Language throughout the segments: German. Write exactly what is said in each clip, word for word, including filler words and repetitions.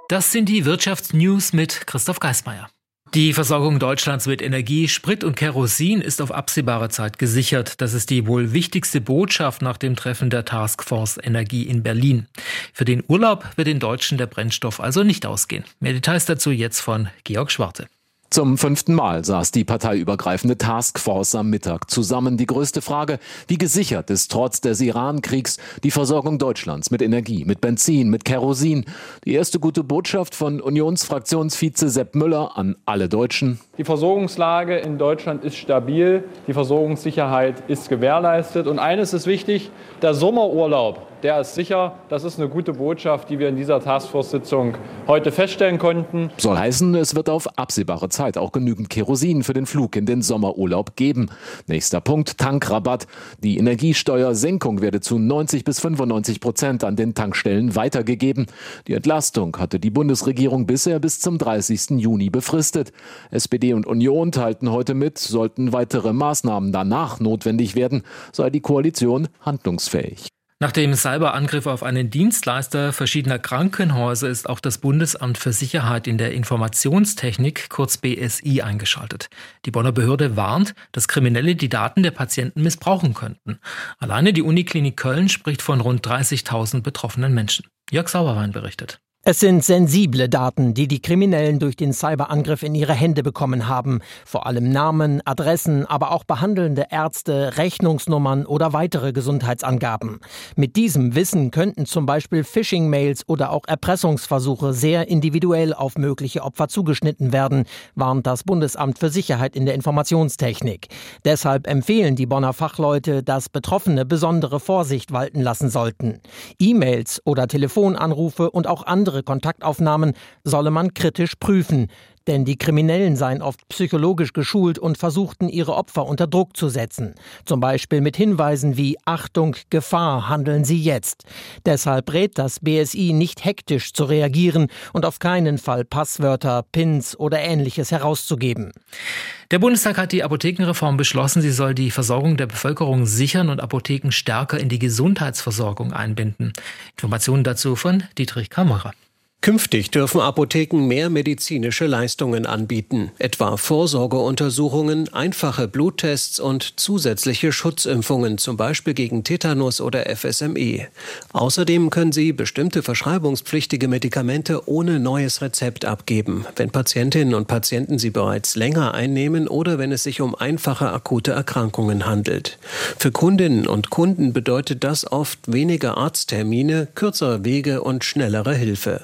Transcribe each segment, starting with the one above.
Das sind die Wirtschaftsnews mit Christoph Geismeier. Die Versorgung Deutschlands mit Energie, Sprit und Kerosin ist auf absehbare Zeit gesichert. Das ist die wohl wichtigste Botschaft nach dem Treffen der Taskforce Energie in Berlin. Für den Urlaub wird den Deutschen der Brennstoff also nicht ausgehen. Mehr Details dazu jetzt von Georg Schwarte. Zum fünften Mal saß die parteiübergreifende Taskforce am Mittag zusammen. Die größte Frage: Wie gesichert ist trotz des Iran-Kriegs die Versorgung Deutschlands mit Energie, mit Benzin, mit Kerosin? Die erste gute Botschaft von Unionsfraktionsvize Sepp Müller an alle Deutschen: Die Versorgungslage in Deutschland ist stabil, die Versorgungssicherheit ist gewährleistet. Und eines ist wichtig: Der Sommerurlaub, der ist sicher. Das ist eine gute Botschaft, die wir in dieser Taskforce-Sitzung heute feststellen konnten. Soll heißen, es wird auf absehbare Zeit auch genügend Kerosin für den Flug in den Sommerurlaub geben. Nächster Punkt: Tankrabatt. Die Energiesteuersenkung werde zu neunzig bis fünfundneunzig Prozent an den Tankstellen weitergegeben. Die Entlastung hatte die Bundesregierung bisher bis zum dreißigsten Juni befristet. S P D und Union teilten heute mit, sollten weitere Maßnahmen danach notwendig werden, sei die Koalition handlungsfähig. Nach dem Cyberangriff auf einen Dienstleister verschiedener Krankenhäuser ist auch das Bundesamt für Sicherheit in der Informationstechnik, kurz B S I, eingeschaltet. Die Bonner Behörde warnt, dass Kriminelle die Daten der Patienten missbrauchen könnten. Alleine die Uniklinik Köln spricht von rund dreißigtausend betroffenen Menschen. Jörg Sauerwein berichtet. Es sind sensible Daten, die die Kriminellen durch den Cyberangriff in ihre Hände bekommen haben. Vor allem Namen, Adressen, aber auch behandelnde Ärzte, Rechnungsnummern oder weitere Gesundheitsangaben. Mit diesem Wissen könnten zum Beispiel Phishing-Mails oder auch Erpressungsversuche sehr individuell auf mögliche Opfer zugeschnitten werden, warnt das Bundesamt für Sicherheit in der Informationstechnik. Deshalb empfehlen die Bonner Fachleute, dass Betroffene besondere Vorsicht walten lassen sollten. E-Mails oder Telefonanrufe und auch andere Kontaktaufnahmen solle man kritisch prüfen, denn die Kriminellen seien oft psychologisch geschult und versuchten, ihre Opfer unter Druck zu setzen. Zum Beispiel mit Hinweisen wie „Achtung, Gefahr, handeln Sie jetzt". Deshalb rät das B S I, nicht hektisch zu reagieren und auf keinen Fall Passwörter, Pins oder Ähnliches herauszugeben. Der Bundestag hat die Apothekenreform beschlossen. Sie soll die Versorgung der Bevölkerung sichern und Apotheken stärker in die Gesundheitsversorgung einbinden. Informationen dazu von Dietrich Kammerer. Künftig dürfen Apotheken mehr medizinische Leistungen anbieten, etwa Vorsorgeuntersuchungen, einfache Bluttests und zusätzliche Schutzimpfungen, zum Beispiel gegen Tetanus oder F S M E. Außerdem können sie bestimmte verschreibungspflichtige Medikamente ohne neues Rezept abgeben, wenn Patientinnen und Patienten sie bereits länger einnehmen oder wenn es sich um einfache akute Erkrankungen handelt. Für Kundinnen und Kunden bedeutet das oft weniger Arzttermine, kürzere Wege und schnellere Hilfe.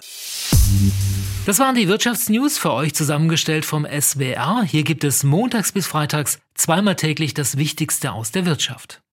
Das waren die Wirtschaftsnews, für euch zusammengestellt vom S W R. Hier gibt es montags bis freitags zweimal täglich das Wichtigste aus der Wirtschaft.